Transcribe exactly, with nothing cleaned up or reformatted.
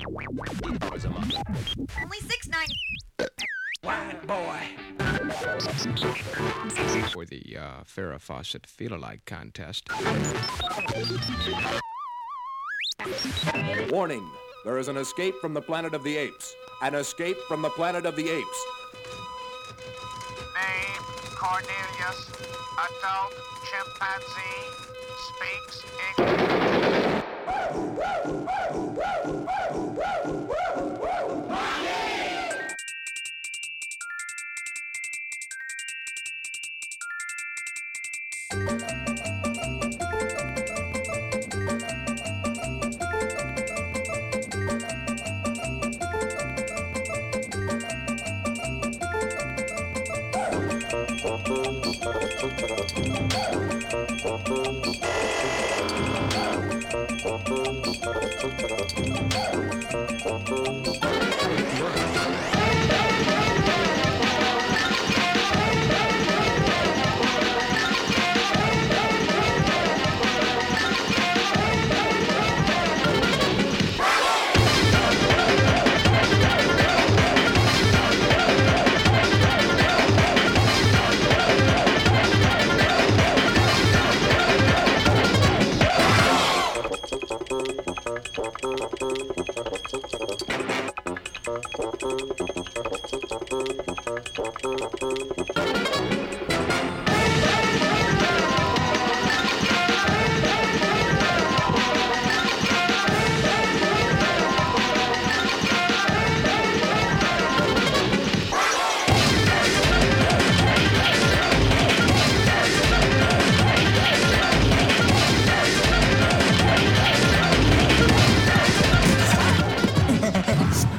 Only six ninety. White boy. For the uh, Farrah Fawcett Feel-Alike contest. Warning, there is an escape from the Planet of the Apes. An escape from the Planet of the Apes. Name, Cornelius, adult chimpanzee, speaks English.